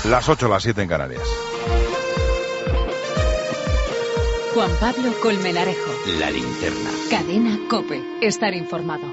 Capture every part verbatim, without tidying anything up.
Las ocho, las siete en Canarias. Juan Pablo Colmenarejo. La linterna. Cadena COPE. Estar informado.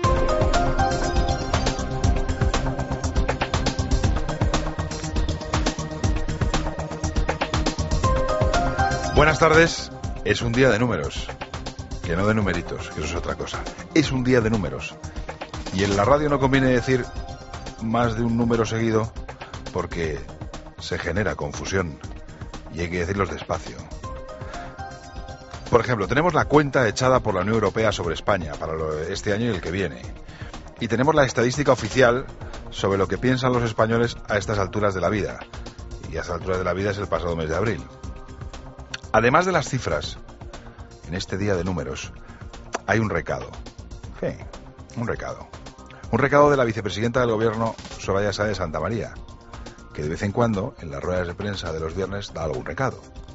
Buenas tardes. Es un día de números, que no de numeritos, que eso es otra cosa. Es un día de números. Y en la radio no conviene decir más de un número seguido porque se genera confusión y hay que decirlos despacio. Por ejemplo, tenemos la cuenta echada por la Unión Europea sobre España para este año y el que viene. Y tenemos la estadística oficial sobre lo que piensan los españoles a estas alturas de la vida. Y a estas alturas de la vida es el pasado mes de abril. Además de las cifras, en este día de números, hay un recado. Sí, un recado. Un recado de la vicepresidenta del Gobierno, Soraya Sáez de Santamaría, que de vez en cuando, en las ruedas de prensa de los viernes, da algún recado.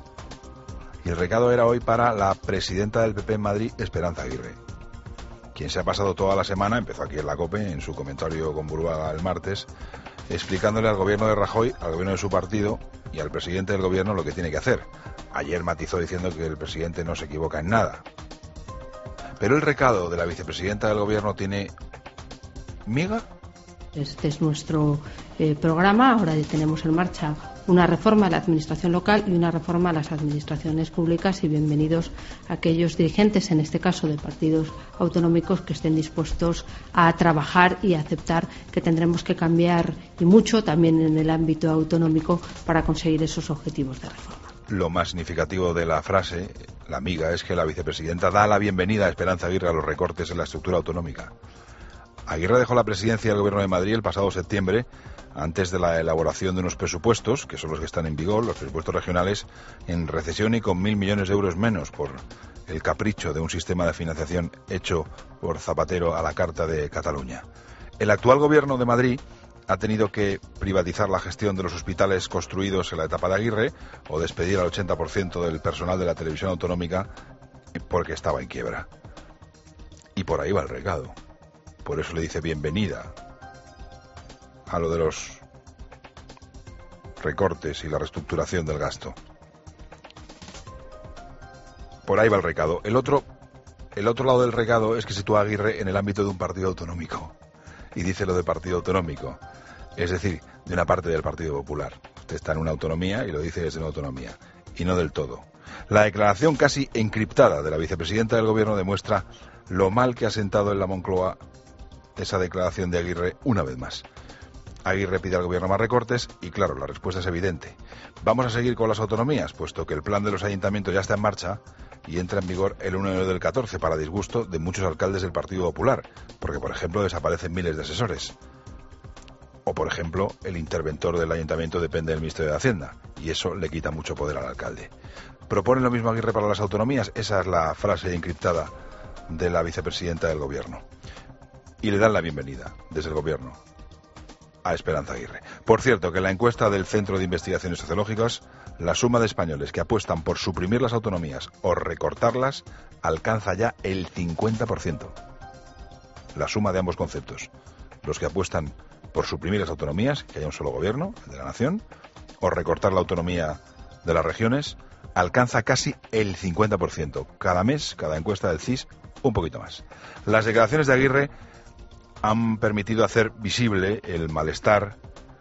Y el recado era hoy para la presidenta del P P en Madrid, Esperanza Aguirre, quien se ha pasado toda la semana, empezó aquí en la COPE, en su comentario con Burbaga el martes, explicándole al gobierno de Rajoy, al gobierno de su partido y al presidente del gobierno lo que tiene que hacer. Ayer matizó diciendo que el presidente no se equivoca en nada. Pero el recado de la vicepresidenta del gobierno tiene miga. Este es nuestro eh, programa. Ahora tenemos en marcha una reforma a la administración local y una reforma a las administraciones públicas, y bienvenidos a aquellos dirigentes, en este caso de partidos autonómicos, que estén dispuestos a trabajar y a aceptar que tendremos que cambiar, y mucho también en el ámbito autonómico, para conseguir esos objetivos de reforma. Lo más significativo de la frase, la miga, es que la vicepresidenta da la bienvenida a Esperanza Aguirre a los recortes en la estructura autonómica. Aguirre dejó la presidencia del Gobierno de Madrid el pasado septiembre, antes de la elaboración de unos presupuestos, que son los que están en vigor, los presupuestos regionales, en recesión y con mil millones de euros menos por el capricho de un sistema de financiación hecho por Zapatero a la carta de Cataluña. El actual Gobierno de Madrid ha tenido que privatizar la gestión de los hospitales construidos en la etapa de Aguirre o despedir al ochenta por ciento del personal de la televisión autonómica porque estaba en quiebra. Y por ahí va el recado. Por eso le dice bienvenida a lo de los recortes y la reestructuración del gasto. Por ahí va el recado. El otro, el otro lado del recado es que sitúa a Aguirre en el ámbito de un partido autonómico. Y dice lo de partido autonómico. Es decir, de una parte del Partido Popular. Usted está en una autonomía y lo dice desde una autonomía. Y no del todo. La declaración casi encriptada de la vicepresidenta del Gobierno demuestra lo mal que ha sentado en la Moncloa esa declaración de Aguirre una vez más. Aguirre pide al gobierno más recortes y, claro, la respuesta es evidente. ¿Vamos a seguir con las autonomías? Puesto que el plan de los ayuntamientos ya está en marcha y entra en vigor el uno de enero del catorce, para disgusto de muchos alcaldes del Partido Popular, porque, por ejemplo, desaparecen miles de asesores. O, por ejemplo, el interventor del ayuntamiento depende del Ministerio de Hacienda, y eso le quita mucho poder al alcalde. ¿Proponen lo mismo Aguirre para las autonomías? Esa es la frase encriptada de la vicepresidenta del gobierno. Y le dan la bienvenida, desde el gobierno, a Esperanza Aguirre. Por cierto, que en la encuesta del Centro de Investigaciones Sociológicas, la suma de españoles que apuestan por suprimir las autonomías o recortarlas alcanza ya el cincuenta por ciento. La suma de ambos conceptos. Los que apuestan por suprimir las autonomías, que haya un solo gobierno, el de la nación, o recortar la autonomía de las regiones, alcanza casi el cincuenta por ciento. Cada mes, cada encuesta del C I S, un poquito más. Las declaraciones de Aguirre han permitido hacer visible el malestar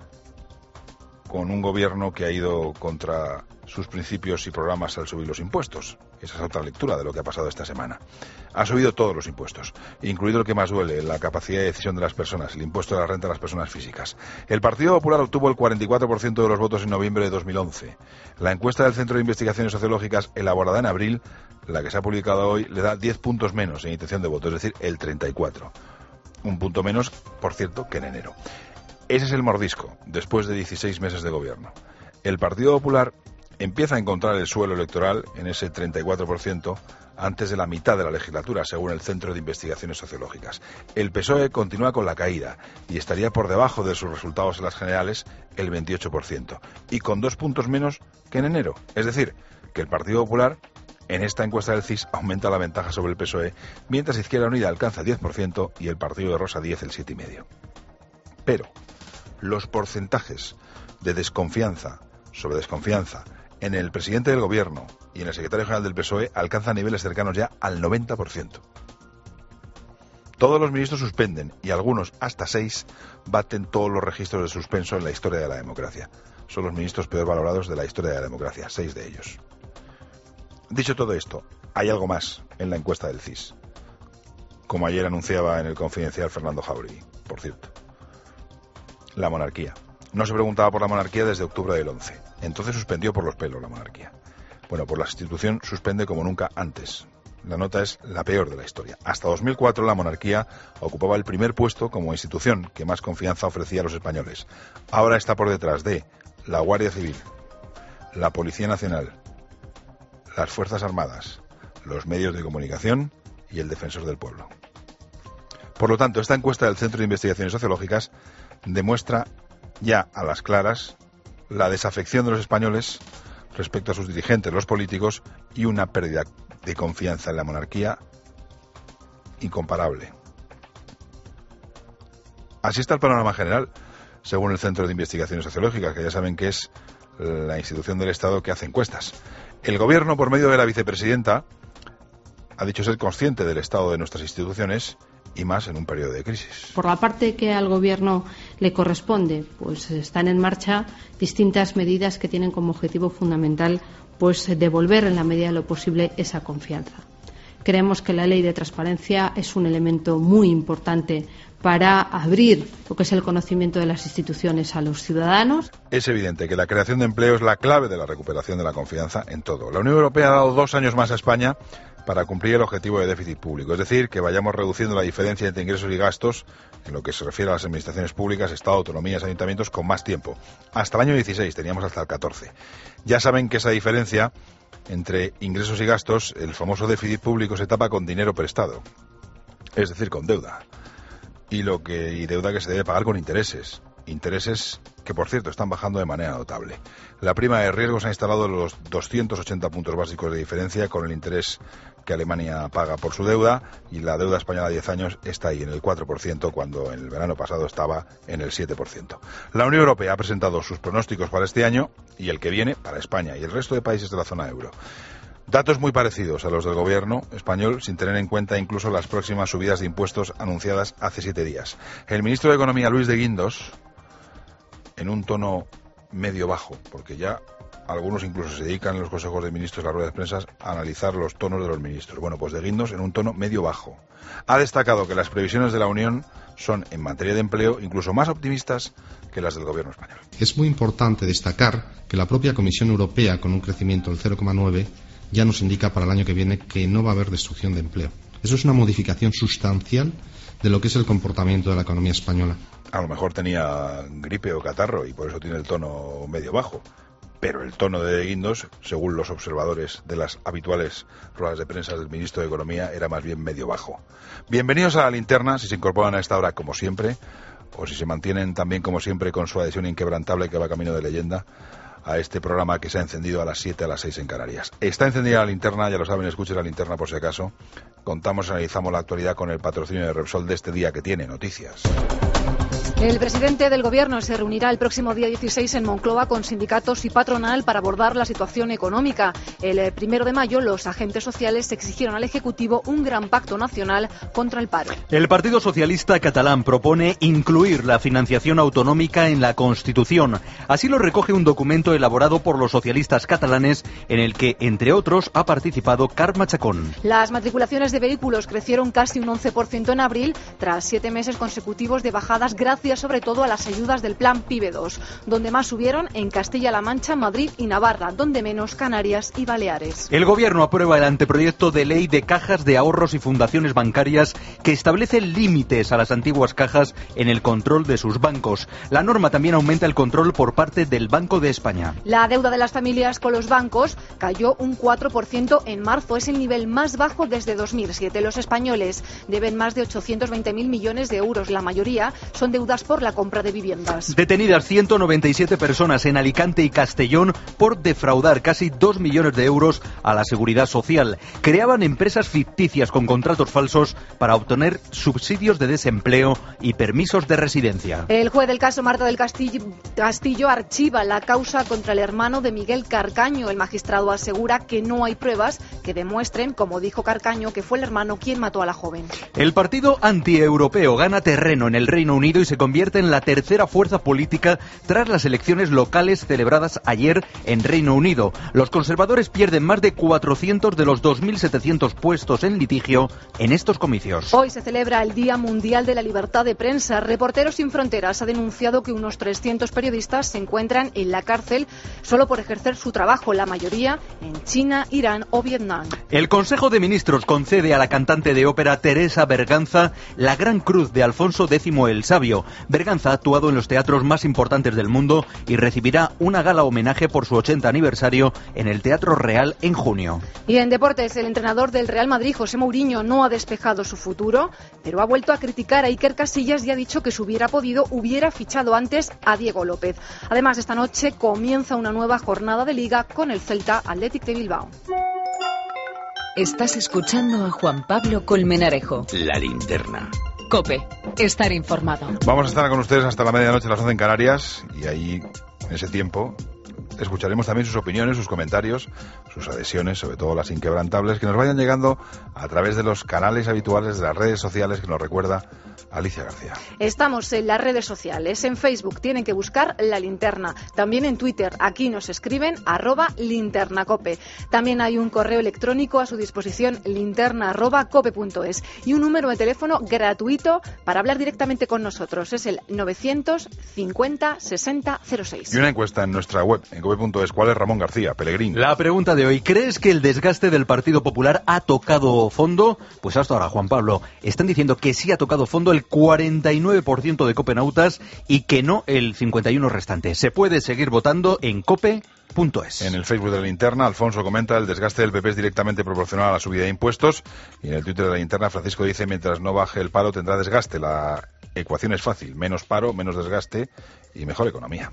con un gobierno que ha ido contra sus principios y programas al subir los impuestos. Esa es otra lectura de lo que ha pasado esta semana. Ha subido todos los impuestos, incluido el que más duele, la capacidad de decisión de las personas, el impuesto de la renta a las personas físicas. El Partido Popular obtuvo el cuarenta y cuatro por ciento de los votos en noviembre de dos mil once. La encuesta del Centro de Investigaciones Sociológicas, elaborada en abril, la que se ha publicado hoy, le da diez puntos menos en intención de voto, es decir, el treinta y cuatro. Un punto menos, por cierto, que en enero. Ese es el mordisco, después de dieciséis meses de gobierno. El Partido Popular empieza a encontrar el suelo electoral en ese treinta y cuatro por ciento antes de la mitad de la legislatura, según el Centro de Investigaciones Sociológicas. El P S O E continúa con la caída y estaría por debajo de sus resultados en las generales, el veintiocho por ciento, y con dos puntos menos que en enero. Es decir, que el Partido Popular, en esta encuesta del C I S, aumenta la ventaja sobre el P S O E, mientras Izquierda Unida alcanza el diez por ciento y el Partido de Rosa Díez el siete coma cinco por ciento. Pero los porcentajes de desconfianza sobre desconfianza en el presidente del gobierno y en el secretario general del P S O E alcanza niveles cercanos ya al noventa por ciento. Todos los ministros suspenden y algunos, hasta seis, baten todos los registros de suspenso en la historia de la democracia. Son los ministros peor valorados de la historia de la democracia, seis de ellos. Dicho todo esto, hay algo más en la encuesta del C I S, como ayer anunciaba en el Confidencial Fernando Jáuregui, por cierto. La monarquía. No se preguntaba por la monarquía desde octubre del once. Entonces suspendió por los pelos la monarquía. Bueno, pues la institución suspende como nunca antes. La nota es la peor de la historia. Hasta dos mil cuatro la monarquía ocupaba el primer puesto como institución que más confianza ofrecía a los españoles. Ahora está por detrás de la Guardia Civil, la Policía Nacional, las Fuerzas Armadas, los medios de comunicación y el Defensor del Pueblo. Por lo tanto, esta encuesta del Centro de Investigaciones Sociológicas demuestra ya a las claras la desafección de los españoles respecto a sus dirigentes, los políticos, y una pérdida de confianza en la monarquía incomparable. Así está el panorama general, según el Centro de Investigaciones Sociológicas, que ya saben que es la institución del Estado que hace encuestas. El Gobierno, por medio de la vicepresidenta, ha dicho ser consciente del estado de nuestras instituciones y más en un periodo de crisis. Por la parte que al Gobierno le corresponde, pues están en marcha distintas medidas que tienen como objetivo fundamental pues devolver en la medida de lo posible esa confianza. Creemos que la ley de transparencia es un elemento muy importante para abrir lo que es el conocimiento de las instituciones a los ciudadanos. Es evidente que la creación de empleo es la clave de la recuperación de la confianza en todo. La Unión Europea ha dado dos años más a España para cumplir el objetivo de déficit público, es decir, que vayamos reduciendo la diferencia entre ingresos y gastos en lo que se refiere a las administraciones públicas, Estado, autonomías, ayuntamientos, con más tiempo. Hasta el año dieciséis, teníamos hasta el catorce. Ya saben que esa diferencia entre ingresos y gastos, el famoso déficit público, se tapa con dinero prestado, es decir, con deuda. Y, lo que, y deuda que se debe pagar con intereses. Intereses que, por cierto, están bajando de manera notable. La prima de riesgo se ha instalado en los doscientos ochenta puntos básicos de diferencia con el interés que Alemania paga por su deuda, y la deuda española a diez años está ahí en el cuatro por ciento cuando en el verano pasado estaba en el siete por ciento. La Unión Europea ha presentado sus pronósticos para este año y el que viene para España y el resto de países de la zona euro. Datos muy parecidos a los del gobierno español, sin tener en cuenta incluso las próximas subidas de impuestos anunciadas hace siete días. El ministro de Economía, Luis de Guindos, en un tono medio bajo, porque ya algunos incluso se dedican en los consejos de ministros, las ruedas de prensa, a analizar los tonos de los ministros. Bueno, pues de Guindos, en un tono medio bajo, ha destacado que las previsiones de la Unión son, en materia de empleo, incluso más optimistas que las del gobierno español. Es muy importante destacar que la propia Comisión Europea, con un crecimiento del cero coma nueve, ya nos indica para el año que viene que no va a haber destrucción de empleo. Eso es una modificación sustancial de lo que es el comportamiento de la economía española. A lo mejor tenía gripe o catarro y por eso tiene el tono medio bajo. Pero el tono de Guindos, según los observadores de las habituales ruedas de prensa del ministro de Economía, era más bien medio bajo. Bienvenidos a La Linterna, si se incorporan a esta hora como siempre, o si se mantienen también como siempre con su adhesión inquebrantable que va camino de leyenda a este programa que se ha encendido a las siete, a las seis en Canarias. Está encendida La Linterna, ya lo saben, escuchen La Linterna por si acaso. Contamos, analizamos la actualidad con el patrocinio de Repsol de este día que tiene noticias. El presidente del Gobierno se reunirá el próximo día dieciséis en Moncloa con sindicatos y patronal para abordar la situación económica. El primero de mayo, los agentes sociales exigieron al Ejecutivo un gran pacto nacional contra el paro. El Partido Socialista catalán propone incluir la financiación autonómica en la Constitución. Así lo recoge un documento elaborado por los socialistas catalanes en el que, entre otros, ha participado Carme Chacón. Las matriculaciones de vehículos crecieron casi un once por ciento en abril, tras siete meses consecutivos de bajadas, gracias sobre todo a las ayudas del Plan PIBE dos, donde más subieron en Castilla-La Mancha, Madrid y Navarra, donde menos Canarias y Baleares. El Gobierno aprueba el anteproyecto de ley de cajas de ahorros y fundaciones bancarias que establece límites a las antiguas cajas en el control de sus bancos. La norma también aumenta el control por parte del Banco de España. La deuda de las familias con los bancos cayó un cuatro por ciento en marzo, es el nivel más bajo desde dos mil siete. Los españoles deben más de ochocientos veinte mil millones de euros, la mayoría son deudas ayudas por la compra de viviendas. Detenidas ciento noventa y siete personas en Alicante y Castellón por defraudar casi dos millones de euros a la Seguridad Social. Creaban empresas ficticias con contratos falsos para obtener subsidios de desempleo y permisos de residencia. El juez del caso Marta del Castillo, Castillo archiva la causa contra el hermano de Miguel Carcaño. El magistrado asegura que no hay pruebas que demuestren, como dijo Carcaño, que fue el hermano quien mató a la joven. El partido antieuropeo gana terreno en el Reino Unido y se convierte en la tercera fuerza política tras las elecciones locales celebradas ayer en Reino Unido. Los conservadores pierden más de cuatrocientos de los dos mil setecientos puestos en litigio en estos comicios. Hoy se celebra el Día Mundial de la Libertad de Prensa. Reporteros Sin Fronteras ha denunciado que unos trescientos periodistas se encuentran en la cárcel solo por ejercer su trabajo, la mayoría en China, Irán o Vietnam. El Consejo de Ministros concede a la cantante de ópera Teresa Berganza la Gran Cruz de Alfonso X el Sabio. Berganza ha actuado en los teatros más importantes del mundo y recibirá una gala homenaje por su ochenta aniversario en el Teatro Real en junio. Y en deportes, el entrenador del Real Madrid, José Mourinho, no ha despejado su futuro, pero ha vuelto a criticar a Iker Casillas y ha dicho que si hubiera podido, hubiera fichado antes a Diego López. Además, esta noche comienza una nueva jornada de Liga con el Celta Athletic de Bilbao. Estás escuchando a Juan Pablo Colmenarejo. La linterna. COPE. Estar informado. Vamos a estar con ustedes hasta la medianoche, las once en Canarias, y ahí, en ese tiempo, escucharemos también sus opiniones, sus comentarios, sus adhesiones, sobre todo las inquebrantables, que nos vayan llegando a través de los canales habituales de las redes sociales que nos recuerda Alicia García. Estamos en las redes sociales. En Facebook tienen que buscar La Linterna. También en Twitter. Aquí nos escriben arroba linternacope. También hay un correo electrónico a su disposición, linterna arroba cope punto es. Y un número de teléfono gratuito para hablar directamente con nosotros. Es el novecientos cincuenta sesenta cero seis. Y una encuesta en nuestra web, en cope punto es. ¿Cuál es, Ramón García? Pelegrín. La pregunta de hoy: ¿crees que el desgaste del Partido Popular ha tocado fondo? Pues hasta ahora, Juan Pablo, están diciendo que sí ha tocado fondo el cuarenta y nueve por ciento de copenautas y que no el cincuenta y uno por ciento restante. Se puede seguir votando en cope punto es. En el Facebook de La Linterna, Alfonso comenta: el desgaste del P P es directamente proporcional a la subida de impuestos. Y en el Twitter de La Linterna, Francisco dice: mientras no baje el paro tendrá desgaste. La ecuación es fácil: menos paro, menos desgaste y mejor economía.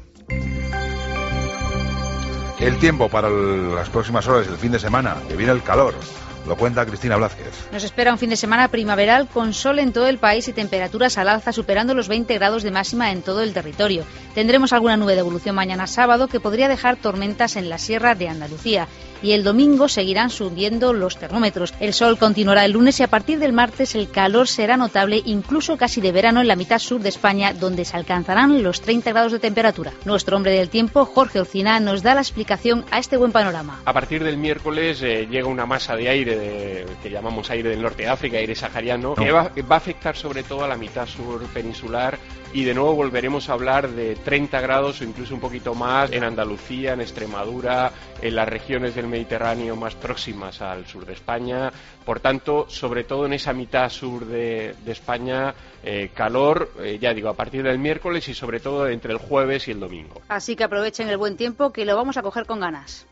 El tiempo para el, las próximas horas, el fin de semana, que viene el calor. Lo cuenta Cristina Blázquez. Nos espera un fin de semana primaveral con sol en todo el país y temperaturas al alza superando los veinte grados de máxima en todo el territorio. Tendremos alguna nube de evolución mañana sábado que podría dejar tormentas en la sierra de Andalucía. Y el domingo seguirán subiendo los termómetros. El sol continuará el lunes y a partir del martes el calor será notable, incluso casi de verano en la mitad sur de España, donde se alcanzarán los treinta grados de temperatura. Nuestro hombre del tiempo, Jorge Olcina, nos da la explicación a este buen panorama. A partir del miércoles eh, llega una masa de aire de, que llamamos aire del norte de África, aire sahariano, que va, va a afectar sobre todo a la mitad sur peninsular. Y de nuevo volveremos a hablar de treinta grados o incluso un poquito más en Andalucía, en Extremadura, en las regiones del Mediterráneo más próximas al sur de España. Por tanto, sobre todo en esa mitad sur de, de España, eh, calor, eh, ya digo, a partir del miércoles y sobre todo entre el jueves y el domingo. Así que aprovechen el buen tiempo, que lo vamos a coger con ganas.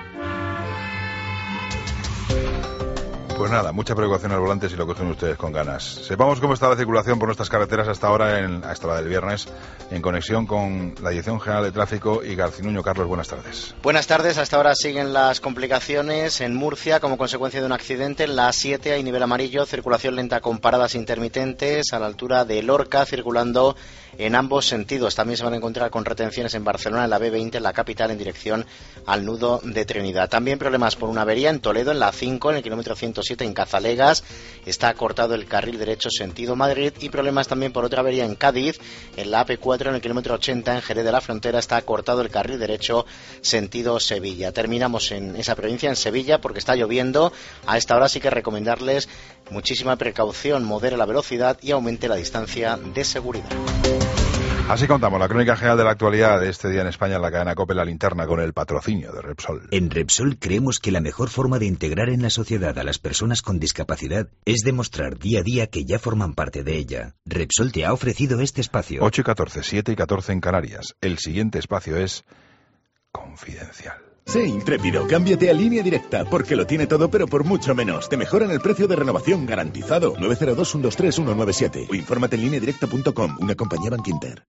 Pues nada, mucha precaución al volante si lo cogen ustedes con ganas. Sepamos cómo está la circulación por nuestras carreteras hasta ahora, en, hasta la del viernes, en conexión con la Dirección General de Tráfico y Garcinuño. Carlos, buenas tardes. Buenas tardes, hasta ahora siguen las complicaciones en Murcia como consecuencia de un accidente. En la A siete hay nivel amarillo, circulación lenta con paradas intermitentes a la altura de Lorca, circulando en ambos sentidos. También se van a encontrar con retenciones en Barcelona, en la B veinte, en la capital, en dirección al nudo de Trinidad. También problemas por una avería en Toledo, en la A cinco, en el kilómetro ciento siete, en Cazalegas. Está cortado el carril derecho sentido Madrid. Y problemas también por otra avería en Cádiz, en la A P cuatro, en el kilómetro ochenta, en Jerez de la Frontera. Está cortado el carril derecho sentido Sevilla. Terminamos en esa provincia, en Sevilla, porque está lloviendo. A esta hora sí que recomendarles muchísima precaución, modere la velocidad y aumente la distancia de seguridad. Así contamos la crónica general de la actualidad de este día en España en la cadena COPE La Linterna, con el patrocinio de Repsol. En Repsol creemos que la mejor forma de integrar en la sociedad a las personas con discapacidad es demostrar día a día que ya forman parte de ella. Repsol te ha ofrecido este espacio. ocho y catorce, siete y catorce en Canarias. El siguiente espacio es Confianza. Confidencial. Sé intrépido, cámbiate a Línea Directa, porque lo tiene todo pero por mucho menos. Te mejoran el precio de renovación garantizado. nueve cero dos, uno dos tres, uno nueve siete o infórmate en línea directa punto com, una compañía Bankinter.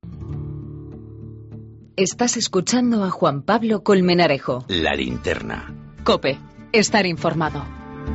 Estás escuchando a Juan Pablo Colmenarejo. La linterna. COPE. Estar informado.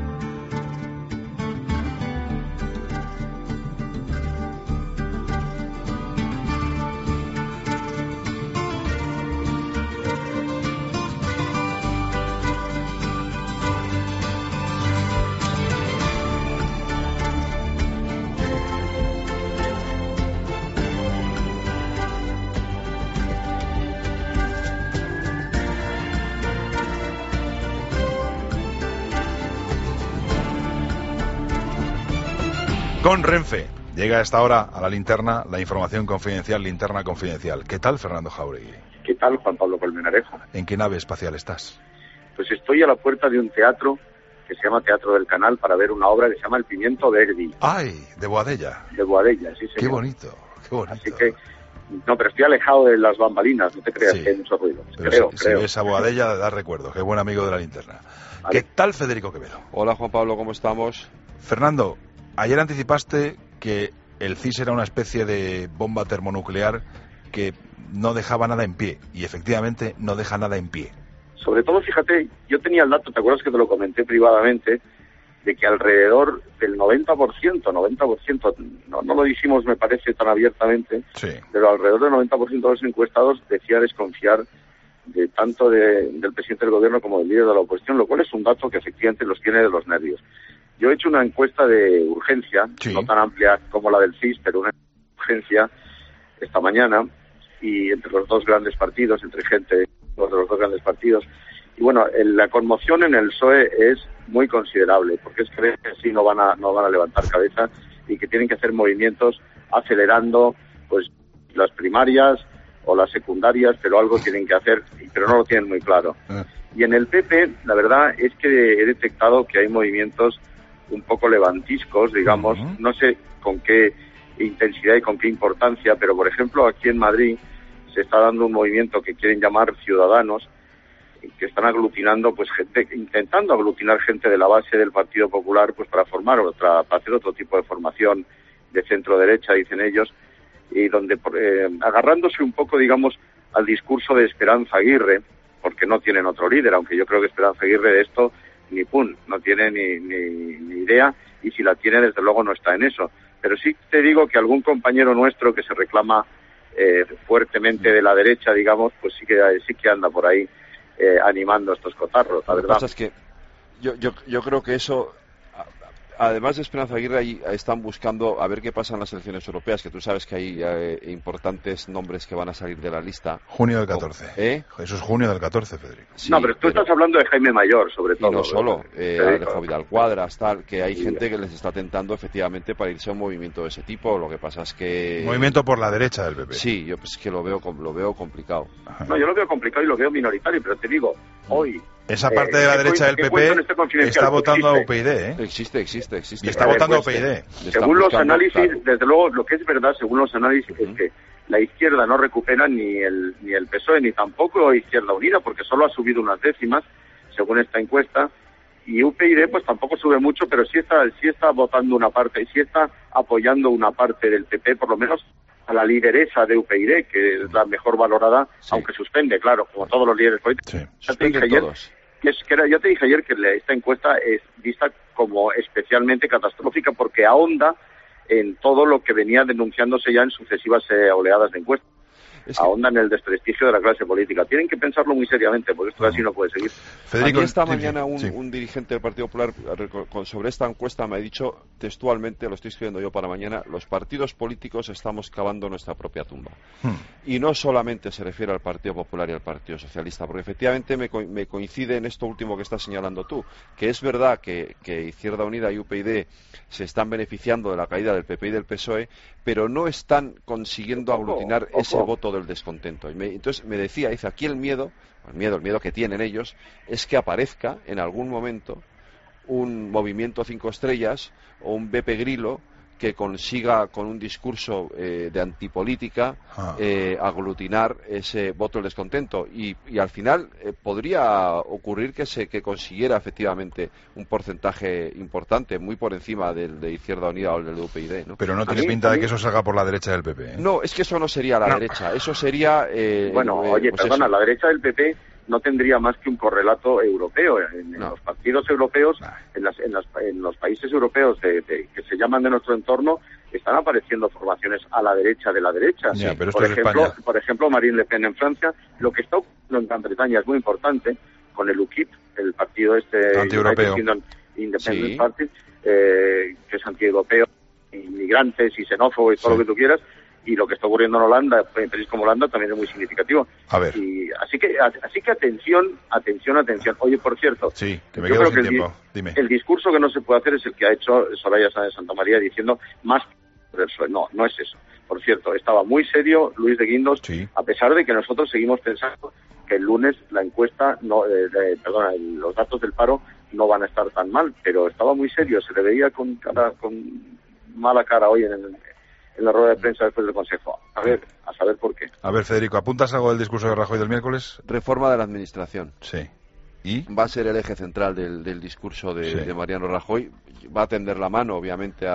Con Renfe. Llega a esta hora a la linterna la información confidencial, linterna confidencial. ¿Qué tal, Fernando Jauregui? ¿Qué tal, Juan Pablo Colmenarejo? ¿En qué nave espacial estás? Pues estoy a la puerta de un teatro que se llama Teatro del Canal para ver una obra que se llama El Pimiento Verdi. ¡Ay! De Boadella. De Boadella, sí, señor. Qué bonito, qué bonito. Así que, no, pero estoy alejado de las bambalinas, no te creas sí, que hay mucho ruido. Pero creo, si, creo. Si ves a Boadella, da recuerdo, qué buen amigo de la linterna. Vale. ¿Qué tal, Federico Quevedo? Hola, Juan Pablo, ¿cómo estamos? Fernando, ayer anticipaste que el C I S era una especie de bomba termonuclear que no dejaba nada en pie, y efectivamente no deja nada en pie. Sobre todo, fíjate, yo tenía el dato, ¿te acuerdas que te lo comenté privadamente? De que alrededor del noventa por ciento, noventa por ciento, no, no lo dijimos me parece tan abiertamente, sí, pero alrededor del noventa por ciento de los encuestados decía desconfiar de tanto de, del presidente del gobierno como del líder de la oposición, lo cual es un dato que efectivamente los tiene de los nervios. Yo he hecho una encuesta de urgencia, sí, no tan amplia como la del C I S, pero una urgencia esta mañana, y entre los dos grandes partidos, entre gente de los dos grandes partidos. Y bueno, el, la conmoción en el P S O E es muy considerable, porque es que sí no van a no van a levantar cabeza y que tienen que hacer movimientos acelerando pues las primarias o las secundarias, pero algo tienen que hacer, pero no lo tienen muy claro. Y en el P P, la verdad es que he detectado que hay movimientos un poco levantiscos, digamos, uh-huh. no sé con qué intensidad y con qué importancia, pero por ejemplo aquí en Madrid se está dando un movimiento que quieren llamar Ciudadanos, que están aglutinando pues gente, intentando aglutinar gente de la base del Partido Popular pues para formar otra, para hacer otro tipo de formación de centro derecha, dicen ellos, y donde eh, agarrándose un poco, digamos, al discurso de Esperanza Aguirre, porque no tienen otro líder, aunque yo creo que Esperanza Aguirre de esto ni pum, no tiene ni, ni, ni idea, y si la tiene desde luego no está en eso. Pero sí te digo que algún compañero nuestro que se reclama eh, fuertemente de la derecha, digamos, pues sí que sí que anda por ahí eh, animando a estos cotarros, la verdad. Lo que pasa es que yo, yo, yo creo que eso, además de Esperanza Aguirre, ahí están buscando a ver qué pasa en las elecciones europeas, que tú sabes que hay eh, importantes nombres que van a salir de la lista. Junio del catorce. ¿Eh? Eso es junio del catorce, Federico. Sí, no, pero tú pero... estás hablando de Jaime Mayor, sobre todo. Y no solo, eh, Alejo Vidal Cuadras, tal, que hay sí, gente que les está tentando efectivamente para irse a un movimiento de ese tipo. Lo que pasa es que... Movimiento por la derecha del P P. Sí, yo pues que lo veo, lo veo complicado. Ajá. No, yo lo veo complicado y lo veo minoritario, pero te digo, hoy... Esa parte eh, de la derecha del P P este está votando existe. a U P y D, ¿eh? Existe, existe, existe. Y está eh, votando pues, a U P y D. Según los análisis, claro. Desde luego, lo que es verdad, según los análisis, uh-huh. es que la izquierda no recupera ni el ni el P S O E, ni tampoco Izquierda Unida, porque solo ha subido unas décimas, según esta encuesta, y U P y D pues tampoco sube mucho, pero sí está, sí está votando una parte, y sí está apoyando una parte del P P, por lo menos a la lideresa de U P y D, que es la mejor valorada, sí. aunque suspende, claro, como todos los líderes políticos. Sí. Suspende todos. Que es, que era, yo te dije ayer que esta encuesta es vista como especialmente catastrófica porque ahonda en todo lo que venía denunciándose ya en sucesivas eh, oleadas de encuestas. Es que... ahonda en el desprestigio de la clase política. Tienen que pensarlo muy seriamente, porque esto uh-huh. así no puede seguir. Federico, esta mañana un, sí. un dirigente del Partido Popular sobre esta encuesta me ha dicho textualmente, lo estoy escribiendo yo para mañana, los partidos políticos estamos cavando nuestra propia tumba. Hmm. Y no solamente se refiere al Partido Popular y al Partido Socialista, porque efectivamente me, co- me coincide en esto último que estás señalando tú, que es verdad que, que Izquierda Unida y U P y D se están beneficiando de la caída del P P y del P S O E, pero no están consiguiendo ojo, aglutinar ojo. ese voto del descontento. Y me, entonces me decía, dice, aquí el miedo, el miedo, el miedo que tienen ellos, es que aparezca en algún momento un movimiento cinco estrellas o un Beppe Grillo que consiga con un discurso eh, de antipolítica ah. eh, aglutinar ese voto del descontento y, y al final eh, podría ocurrir que se que consiguiera efectivamente un porcentaje importante muy por encima del de Izquierda Unida o del de U P Y D, ¿no? Pero no tiene pinta de que eso salga por la derecha del P P, ¿eh? No, es que eso no sería la no. derecha, eso sería eh, bueno, eh, oye, pues perdona, eso. La derecha del P P no tendría más que un correlato europeo. En, en no. los partidos europeos, en, las, en, las, en los países europeos de, de, que se llaman de nuestro entorno, están apareciendo formaciones a la derecha de la derecha. Ya, pero por, esto ejemplo, es España. por ejemplo, Marine Le Pen en Francia. Lo que está ocurriendo en Gran Bretaña es muy importante, con el U K I P, el partido este antieuropeo, Independent sí. Party, eh, que es antieuropeo, inmigrantes y xenófobo y todo sí. lo que tú quieras. Y lo que está ocurriendo en Holanda, en países como Holanda, también es muy significativo. A ver. Y así que, así que atención, atención, atención. Oye, por cierto, sí, que me yo quedo creo sin que tiempo. El, Dime. el discurso que no se puede hacer es el que ha hecho Soraya Sáenz de Santa María diciendo más del suelo. No, no es eso. Por cierto, estaba muy serio Luis de Guindos, sí. a pesar de que nosotros seguimos pensando que el lunes la encuesta, no, eh, de, perdona, el, los datos del paro no van a estar tan mal, pero estaba muy serio, se le veía con cara, con mala cara hoy en el en la rueda de prensa después del Consejo. A ver, a saber por qué. A ver, Federico, ¿apuntas algo del discurso de Rajoy del miércoles? Reforma de la Administración. Sí. ¿Y? Va a ser el eje central del, del discurso de, sí. de Mariano Rajoy. Va a tender la mano, obviamente,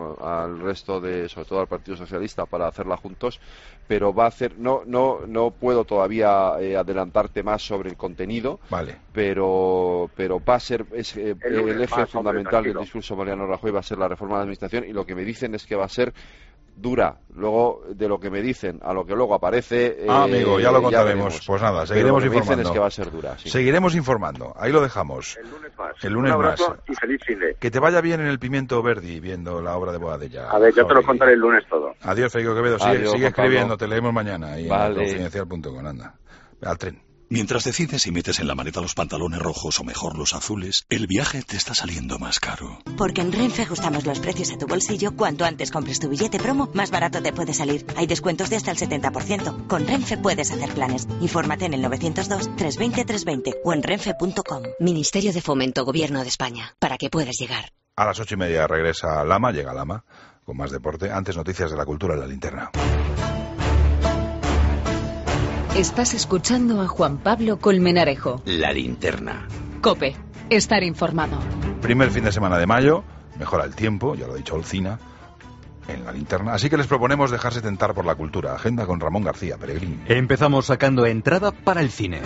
al resto de, sobre todo al Partido Socialista, para hacerla juntos, pero va a hacer, no, no, no puedo todavía eh, adelantarte más sobre el contenido, vale. pero, pero va a ser es, eh, el, el eje más, fundamental hombre, del discurso de Mariano Rajoy va a ser la reforma de la Administración, y lo que me dicen es que va a ser dura. Luego, de lo que me dicen a lo que luego aparece... Ah, eh, amigo, ya lo contaremos. Ya pues nada, seguiremos Pero lo que informando. Me dicen es que va a ser dura, sí. Seguiremos informando. Ahí lo dejamos. El lunes más. El lunes Un abrazo más. Y feliz fin de... Que te vaya bien en el Pimiento Verdi, viendo la obra de Boadella. A ver, ya te lo contaré el lunes todo. Adiós, Federico Quevedo. Sigue, Adiós, sigue Juan Pablo. escribiendo, te leemos mañana. Ahí vale. en confidencial punto com. Anda, al tren. Mientras decides si metes en la maleta los pantalones rojos o mejor los azules, el viaje te está saliendo más caro. Porque en Renfe ajustamos los precios a tu bolsillo. Cuanto antes compres tu billete promo, más barato te puede salir. Hay descuentos de hasta el setenta por ciento. Con Renfe puedes hacer planes. Infórmate en el novecientos dos, trescientos veinte, trescientos veinte o en renfe punto com. Ministerio de Fomento, Gobierno de España. Para que puedas llegar. A las ocho y media regresa Lama, llega Lama, con más deporte. Antes, noticias de la cultura en la linterna. Estás escuchando a Juan Pablo Colmenarejo. La linterna. COPE. Estar informado. Primer fin de semana de mayo, mejora el tiempo, ya lo ha dicho Olcina, en la linterna. Así que les proponemos dejarse tentar por la cultura. Agenda con Ramón García Peregrín. Empezamos sacando entrada para el cine.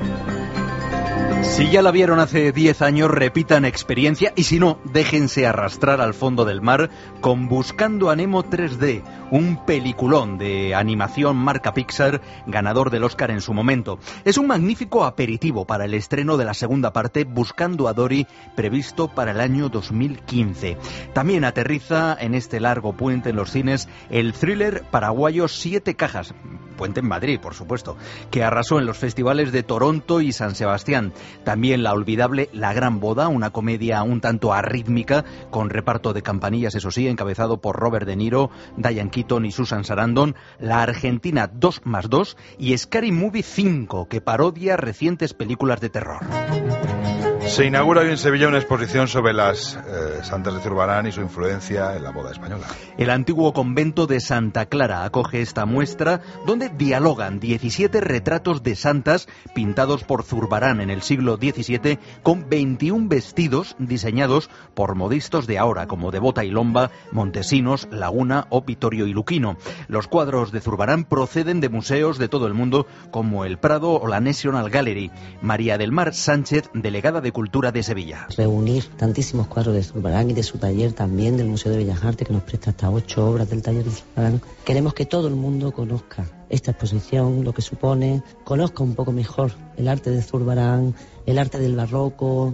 Si ya la vieron hace diez años, repitan experiencia y si no, déjense arrastrar al fondo del mar con Buscando a Nemo tres D, un peliculón de animación marca Pixar, ganador del Oscar en su momento. Es un magnífico aperitivo para el estreno de la segunda parte, Buscando a Dory, previsto para el año dos mil quince. También aterriza en este largo puente en los cines el thriller paraguayo Siete Cajas, puente en Madrid, por supuesto, que arrasó en los festivales de Toronto y San Sebastián. También la olvidable La Gran Boda, una comedia un tanto arrítmica, con reparto de campanillas, eso sí, encabezado por Robert De Niro, Diane Keaton y Susan Sarandon. La Argentina dos más dos y Scary Movie cinco, que parodia recientes películas de terror. Se inaugura hoy en Sevilla una exposición sobre las eh, santas de Zurbarán y su influencia en la moda española. El antiguo convento de Santa Clara acoge esta muestra, donde dialogan diecisiete retratos de santas pintados por Zurbarán en el siglo diecisiete, con veintiún vestidos diseñados por modistos de ahora, como Devota y Lomba, Montesinos, Laguna o Vittorio y Luquino. Los cuadros de Zurbarán proceden de museos de todo el mundo, como el Prado o la National Gallery. María del Mar Sánchez, delegada de Cultura de Sevilla. Reunir tantísimos cuadros de Zurbarán y de su taller también, del Museo de Bellas Artes, que nos presta hasta ocho obras del taller de Zurbarán. Queremos que todo el mundo conozca esta exposición, lo que supone, conozca un poco mejor el arte de Zurbarán, el arte del barroco.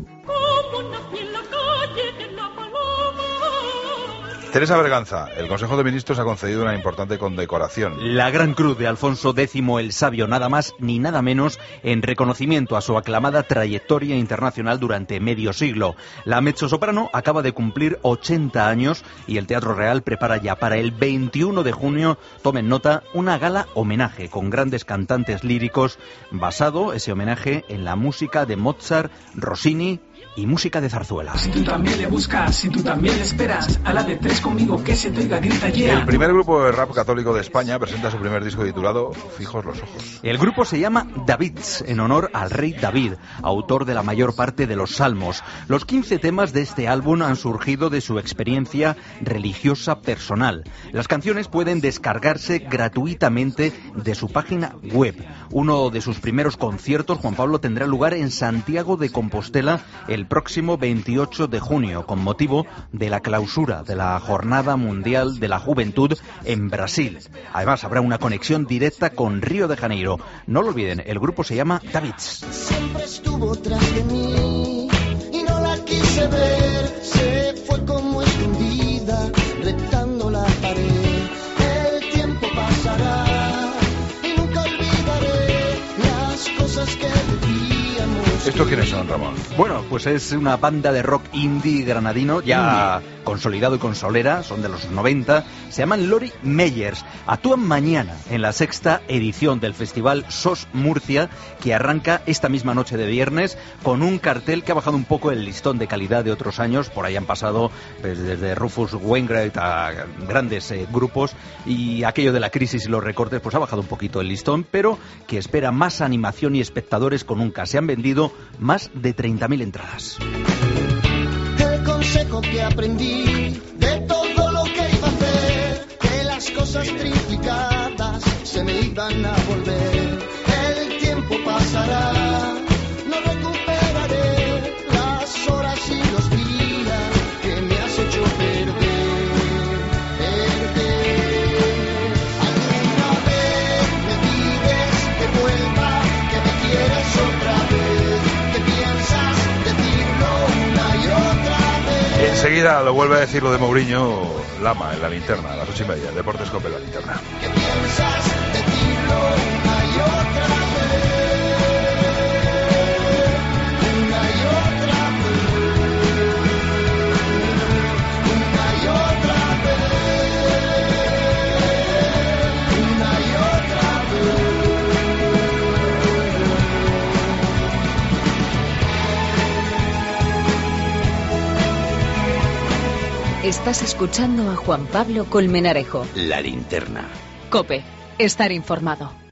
Teresa Berganza, el Consejo de Ministros ha concedido una importante condecoración. La Gran Cruz de Alfonso Décimo el Sabio, nada más ni nada menos, en reconocimiento a su aclamada trayectoria internacional durante medio siglo. La mezzosoprano acaba de cumplir ochenta años y el Teatro Real prepara ya para el veintiuno de junio, tomen nota, una gala homenaje con grandes cantantes líricos, basado ese homenaje en la música de Mozart, Rossini y música de zarzuela. Si tú también le buscas, si tú también le esperas, a la de tres conmigo que se te oiga, grita ya. El primer grupo de rap católico de España presenta su primer disco titulado Fijos los ojos. El grupo se llama Davids, en honor al rey David, autor de la mayor parte de los salmos. Los quince temas de este álbum han surgido de su experiencia religiosa personal. Las canciones pueden descargarse gratuitamente de su página web. Uno de sus primeros conciertos, Juan Pablo, tendrá lugar en Santiago de Compostela el próximo veintiocho de junio, con motivo de la clausura de la Jornada Mundial de la Juventud en Brasil. Además, habrá una conexión directa con Río de Janeiro. No lo olviden, el grupo se llama Davids. Siempre estuvo tras de mí y no la quise ver, se fue como escondida, reptando la pared. El tiempo pasará y nunca olvidaré las cosas que decíamos. ¿Estos quiénes son, Ramón? Bueno, pues es una banda de rock indie granadino, ya mm. consolidado y con solera, son de los noventa, se llaman Lori Meyers. Actúan mañana en la sexta edición del festival S O S Murcia, que arranca esta misma noche de viernes, con un cartel que ha bajado un poco el listón de calidad de otros años. Por ahí han pasado pues, desde Rufus Wainwright a grandes eh, grupos, y aquello de la crisis y los recortes pues ha bajado un poquito el listón, pero que espera más animación y espectadores con nunca. Se han vendido más de treinta mil entradas. El consejo que aprendí de todo lo que iba a hacer, que las cosas triplicadas se me iban a volver. El tiempo pasará, no recuperaré las horas y los días que me has hecho perder, perder. Alguna vez me pides que vuelva, que me quieres otra vez, que piensas decirlo una y otra vez. Y enseguida lo vuelve a decir lo de Mourinho, Lama en la linterna, a las ocho y media, Deportes Cope en la linterna. Que piensas decirlo una y otra vez, una y otra vez, una y otra vez, una y otra vez. Estás escuchando a Juan Pablo Colmenarejo. La linterna. COPE. Estar informado.